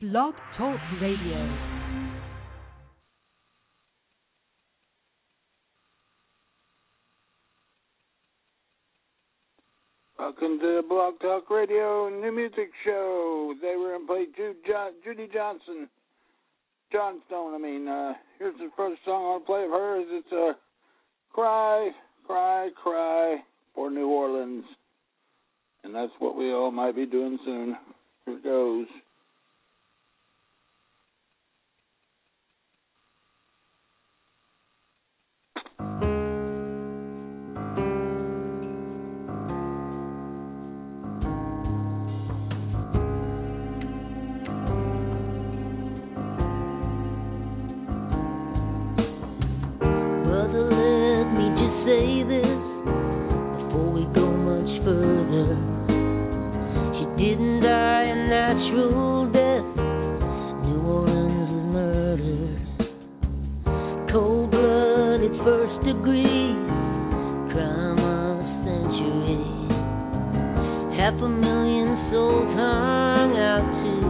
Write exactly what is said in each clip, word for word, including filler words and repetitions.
Blog Talk Radio. Welcome to the Blog Talk Radio New Music Show. They were in play Jude jo- Judy Johnson, Johnstone. I mean, uh, here's the first song I'll play of hers. It's a uh, "Cry, Cry, Cry" for New Orleans, and that's what we all might be doing soon. Here it goes. Say this before we go much further. She didn't die a natural death. New Orleans was murdered. Cold-blooded, first degree, crime of the century. Half a million souls hung out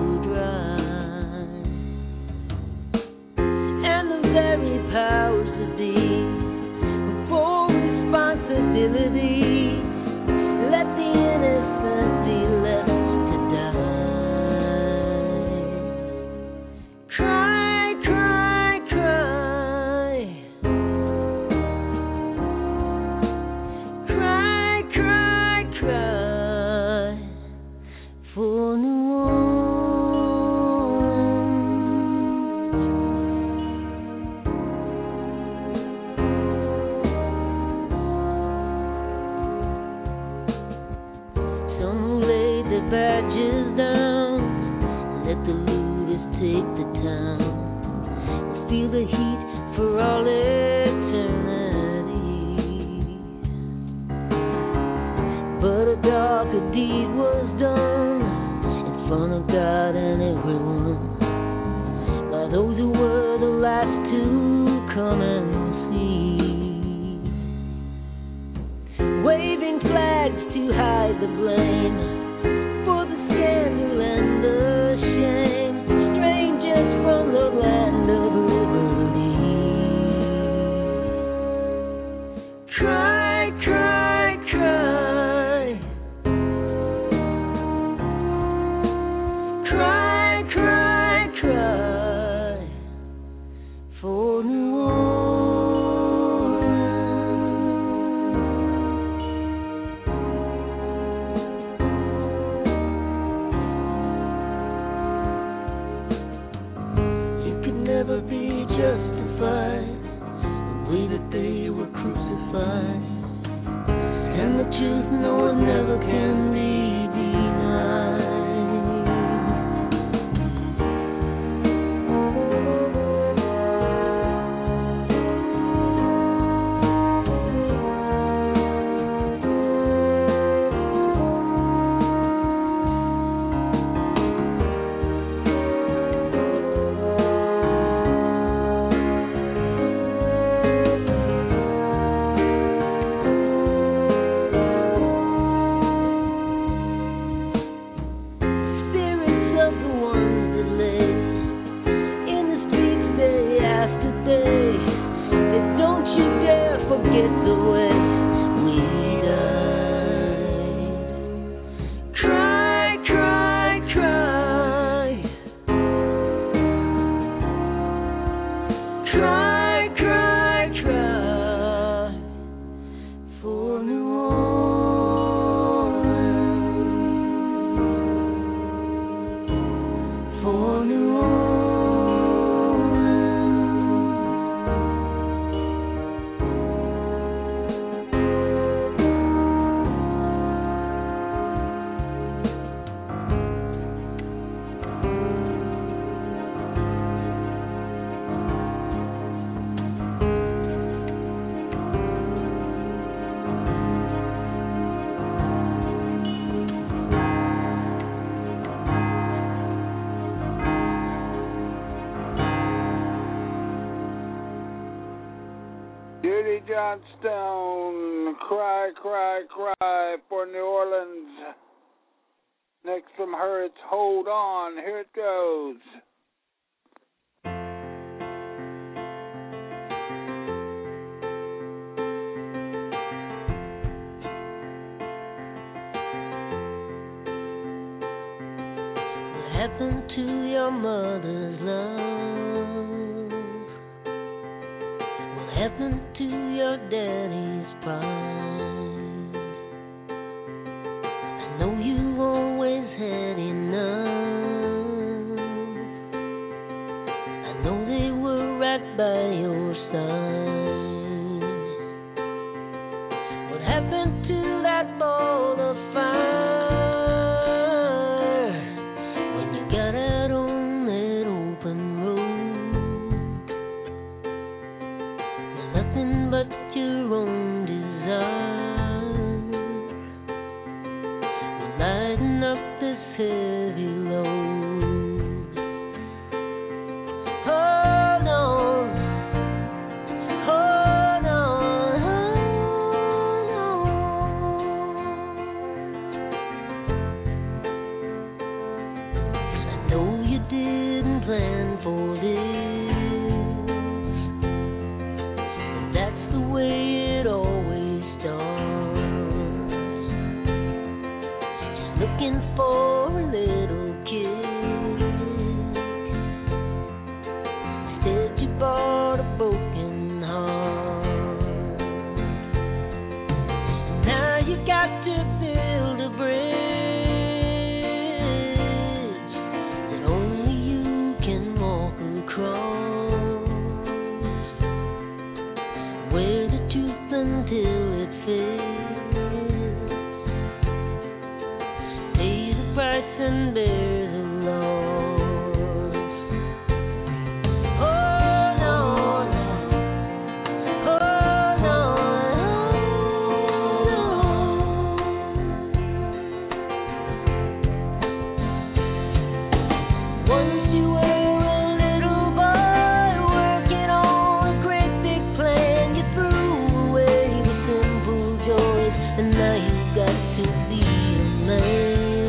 to dry, and the very powers that be responsibility, let the innocent be left to die. Cry, cry, cry. Cry, cry, cry for New badges down, let the looters take the town. We'll feel the heat for all eternity. But a darker deed was done in front of God and everyone, by those who were the last to come and see, waving flags to hide the blame for the scandal and the shame, strangers from the land of liberty. Cry, cry, cry. Cry, cry, cry for New never be justified the way that they were crucified, and the truth no one never can be denied. Judy Johnstone, Cry, Cry, Cry for New Orleans. Next from her, it's Hold On. Here it goes. What happened to your mother's love? What happened to your daddy's pride? I know you always had enough. I know they were right by your side. What happened to that ball of fire when you got out on that open road? There's nothing but your own desire lighten up this heavy load. Hold on, hold on, hold on. I know you didn't plan for this, but that's the way it always starts. Looking for a little kick. Instead you bought a broken heart. Now you got to build a bridge that only you can walk across. Wear the truth until it fits. Price and bear the loss. Hold on, hold on, hold on. Once you were a little boy working on a great big plan. You threw away the simple joys, and now you've got to be a man.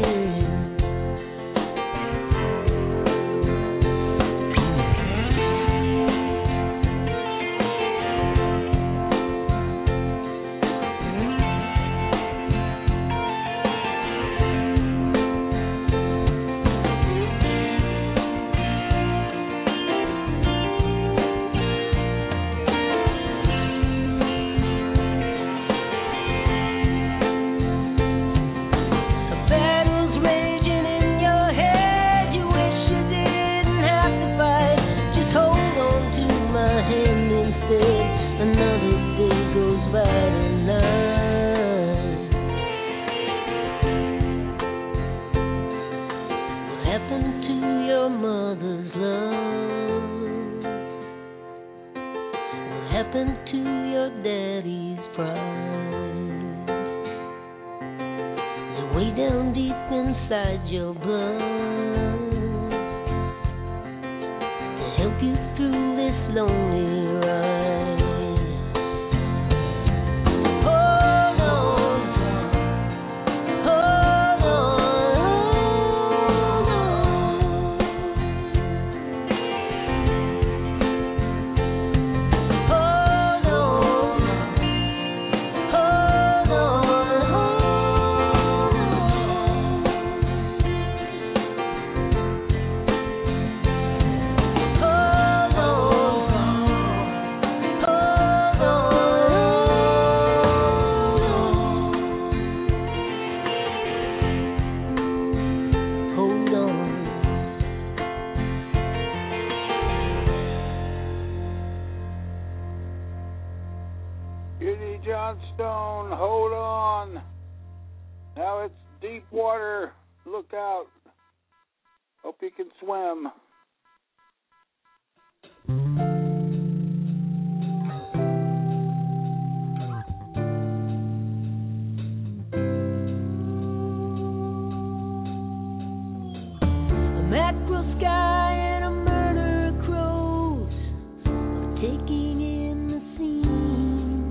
Inside your blood to help you through this lonely ride. Hold on, hold on, hold on, hold on, hold on. Johnstone, hold on. Now it's deep water. Look out. Hope you can swim. A mackerel sky and a murder crows are taking in the scene,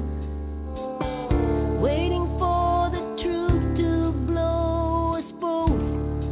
waiting for the truth to blow us both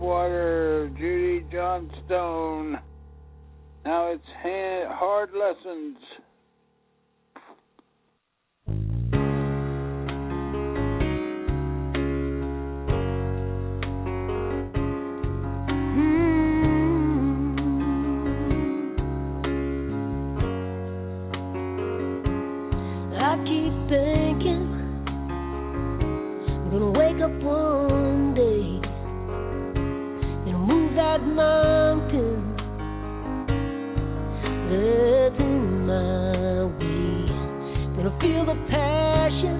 Water, Judy Johnstone. Now it's hand, Hard Lessons. I keep thinking I'm gonna wake up one day and move that mountain that's in my way. Gonna feel the passion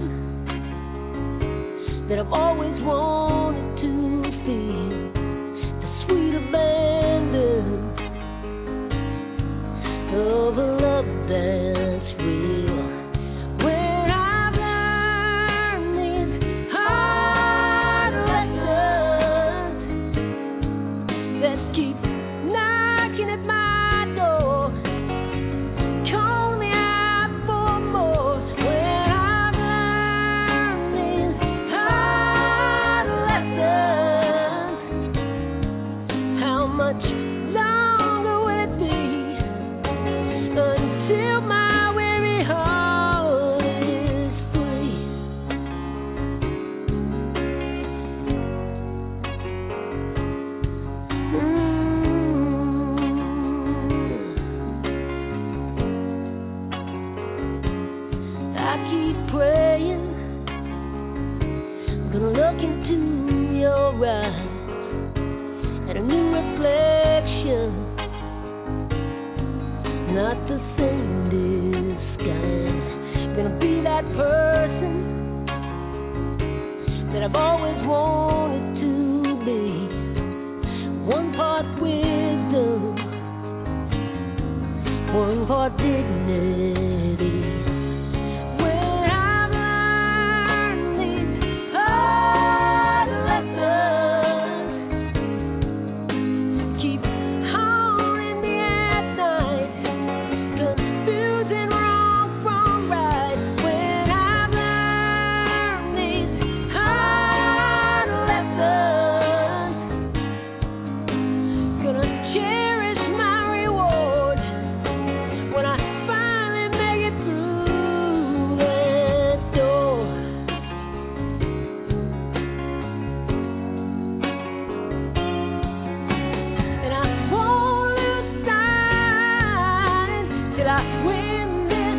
that I've always wanted to feel, the sweet abandon of a love that's real. When I've learned these hard lessons that keep knocking at my door, call me out for more. When I've learned these hard lessons, how much longer will it be until my weary heart is free? Mm. I keep praying, gonna look into your eyes at a new reflection, not the same disguise. Gonna be that person that I've always wanted to be. One part wisdom, one part dignity. When I've learned these hard lessons, keep haunting me at night, confusing wrong from right. When I've learned these hard lessons, gonna cherish my reward when I finally make it through that door. And I won't lose sight till I win this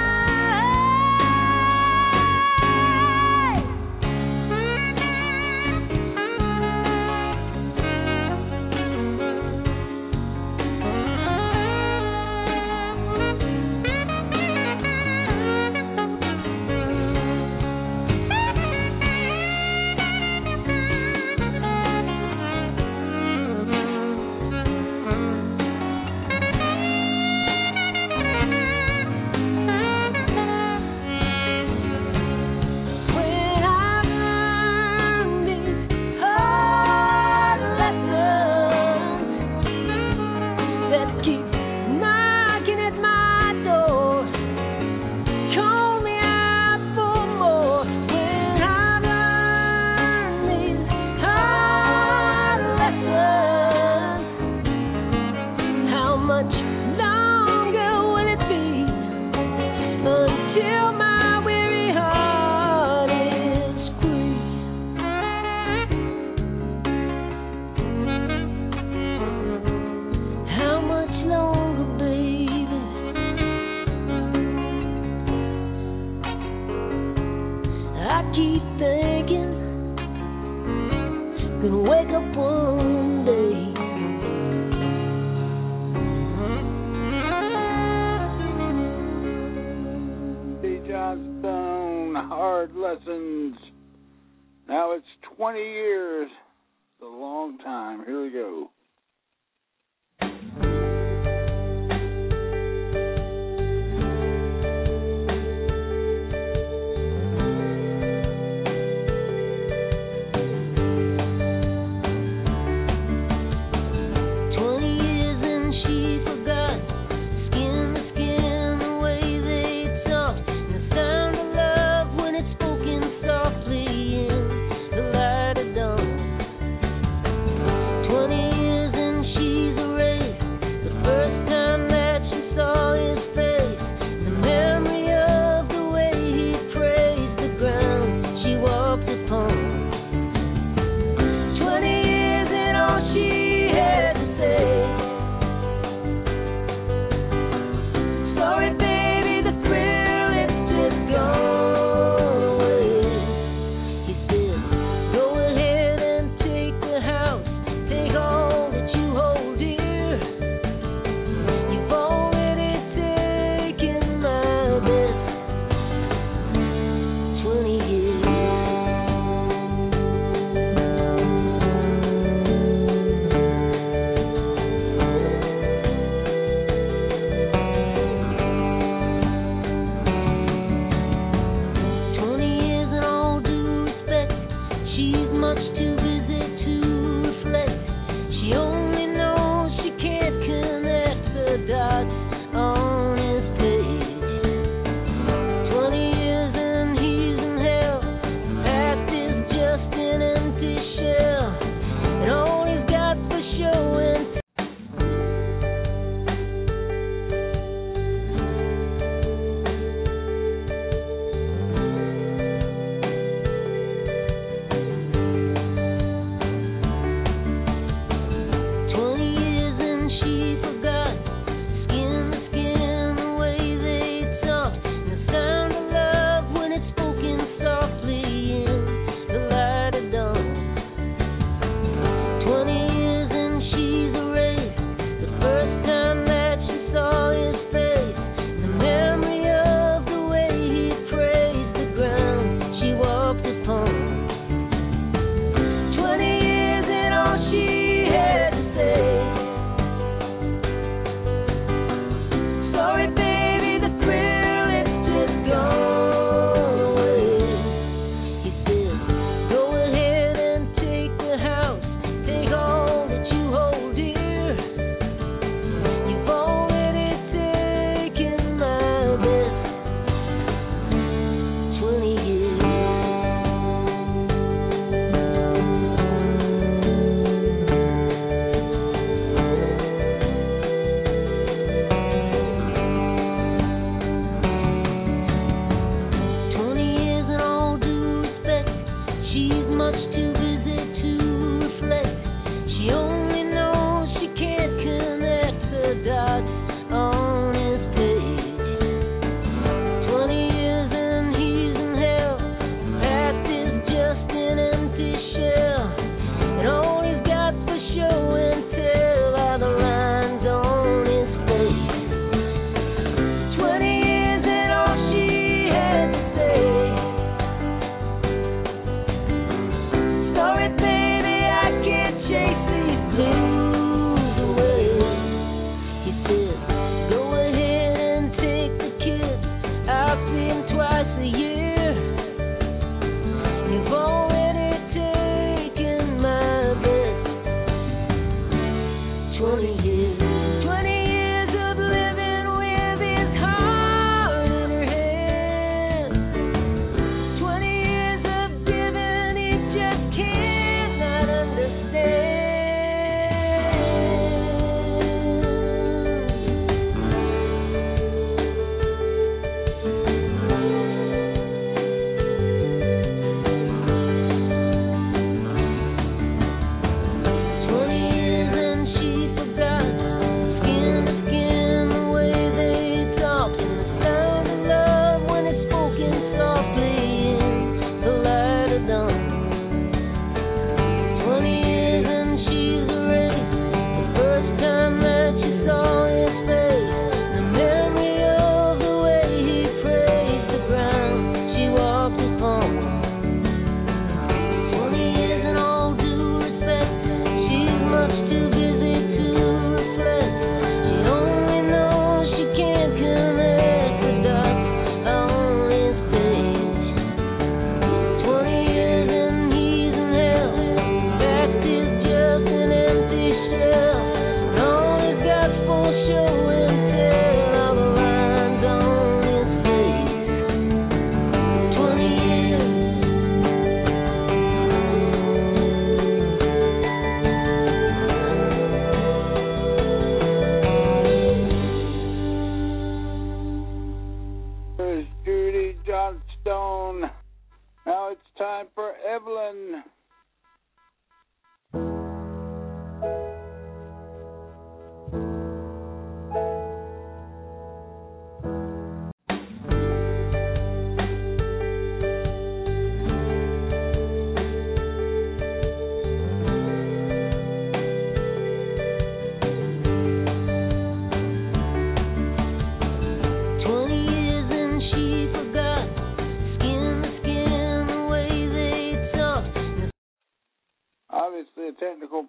When I've learned these hard lessons that keep knocking at my door, call me out for more. When I've learned these hard lessons, how much longer will it be until my weary heart is free? How much longer, baby? I keep thinking, gonna wake up one day. Judy Johnstone, Hard Lessons. Now it's twenty years. It's a long time. Here we go. Twenty years and she forgot, skin to skin, the way they talk, and the sound of love when it's spoken softly in the light of dawn.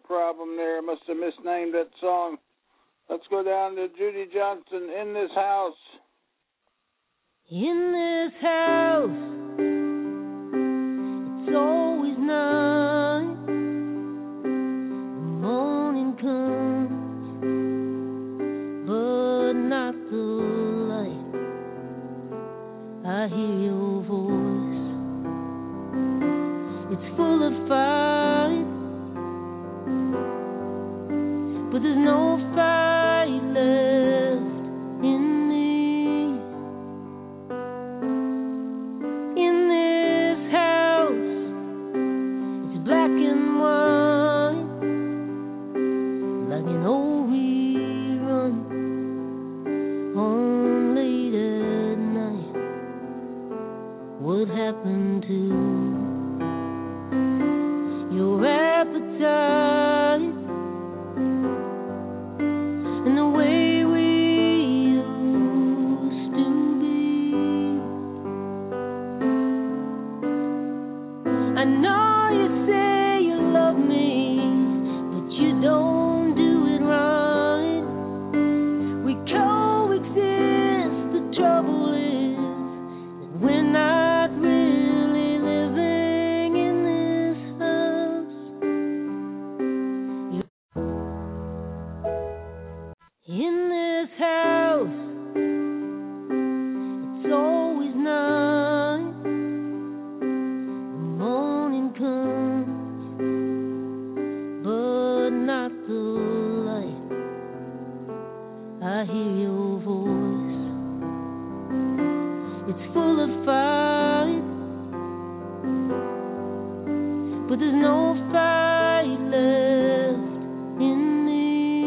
problem there. I must have misnamed that song. Let's go down to Judy Johnson, In This House. In this house, it's always night. The morning comes, but not the light. I hear your voice. It's full of fight, but there's no fight left in me. In this house, it's black and white, like an old rerun on late at night. What happened to your appetite and the way we used to be? I know you say you love me, but you don't do it right. We coexist, the trouble is that we're not really living in this house. In this house, it's always night. The morning comes, but not the light. I hear your voice. It's full of fight, but there's no fight left in me.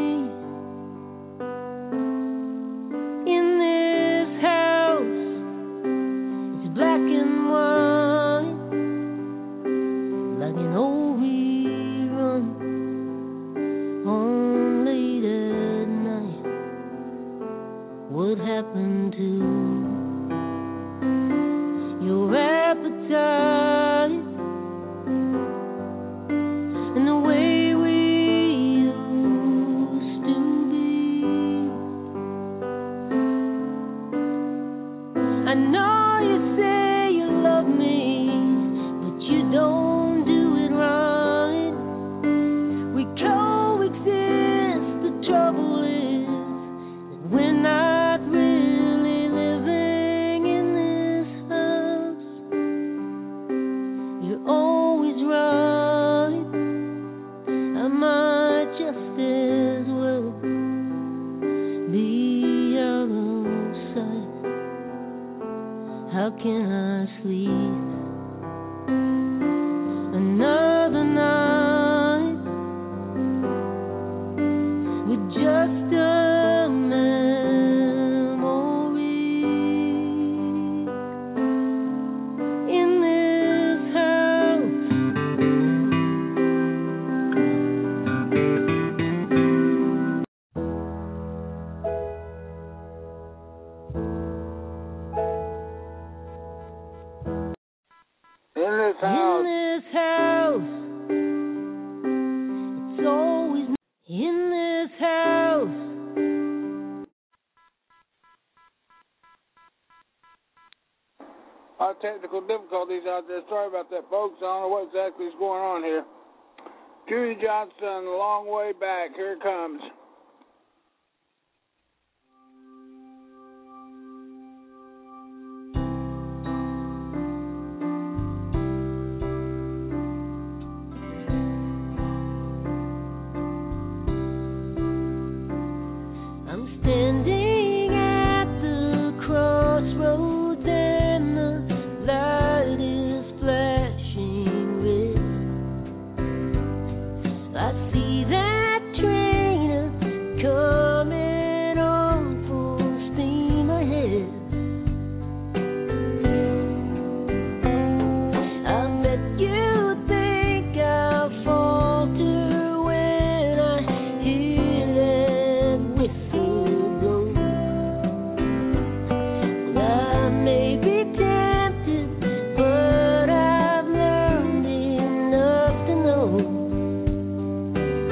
In this house, it's black and white, like an old rerun on late at night. What happened to your appetite and the way we used to be? I know you say you love me, but you don't do it right. We coexist, the trouble is that we're not really living in this house. You're always right. I might just as well be out of sight. How can I sleep another night with just a memory? In this house, In this in house. this house, it's always in this house. Our technical difficulties out there. Sorry about that, folks. I don't know what exactly is going on here. Judy Johnson, Long Way Back. Here it comes. I'm standing at the crossroads and the light is flashing red. I see that train coming on full steam ahead. I bet you think I'll falter when I hear that whistle blow. I may be tempted, but I've learned enough to know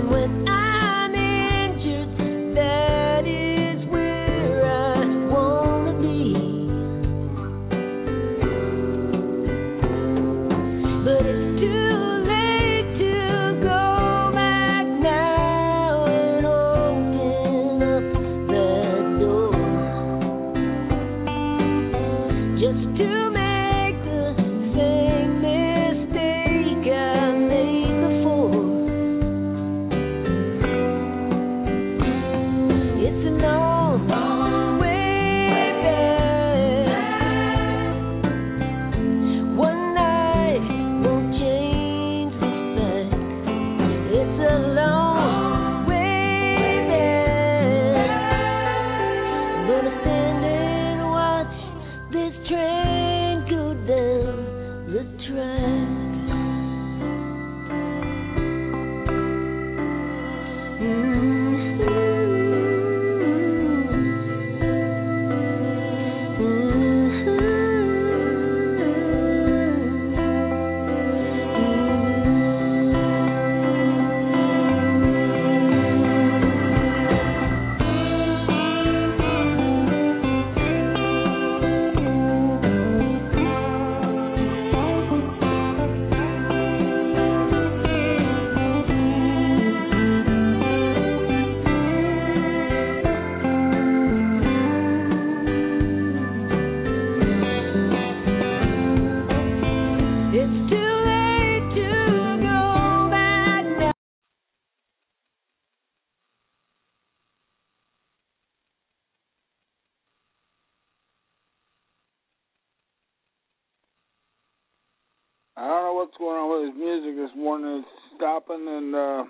I don't know what's going on with his music this morning. It's stopping and uh,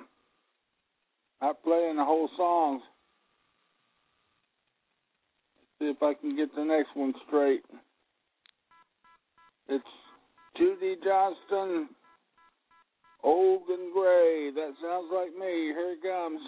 not playing the whole songs. See if I can get the next one straight. It's Judy Johnston, Old and Gray. That sounds like me. Here it comes.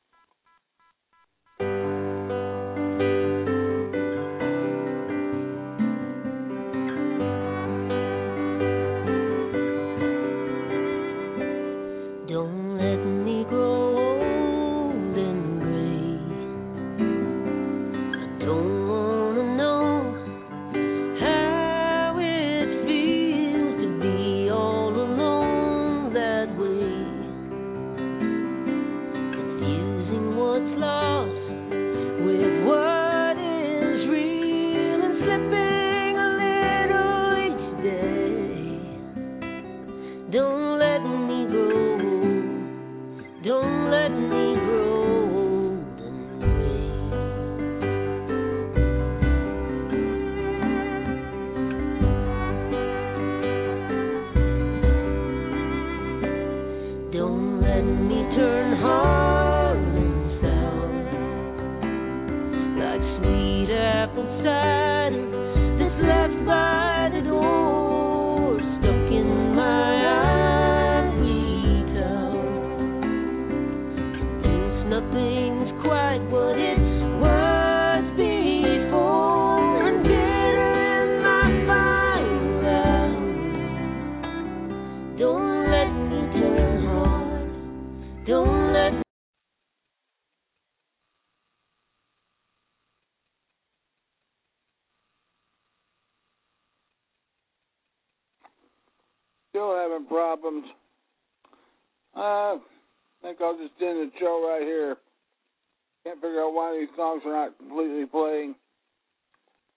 Still having problems. Uh, I think I'll just end the show right here. Can't figure out why these songs are not completely playing.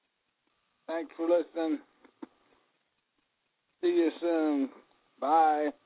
Thanks for listening. See you soon. Bye.